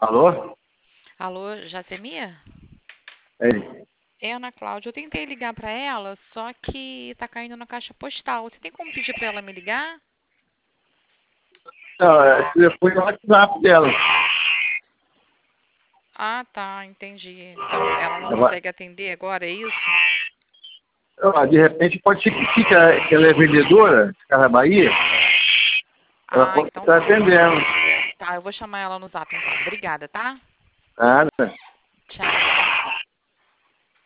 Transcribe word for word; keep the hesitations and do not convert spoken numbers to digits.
Alô? Alô, Jacemia? É ele. É Ana Cláudia. Eu tentei ligar para ela, só que tá caindo na caixa postal. Você tem como pedir para ela me ligar? Não, é, eu fui no WhatsApp dela. Ah, tá, entendi. Então ela não Ela- consegue atender agora, é isso? ela, de repente pode ser que, fica, que ela é vendedora de Casa Bahia. Ela Ah, pode então estar tá. atendendo. Tá, eu vou chamar ela no zap então. Obrigada, tá? Nada. Tchau.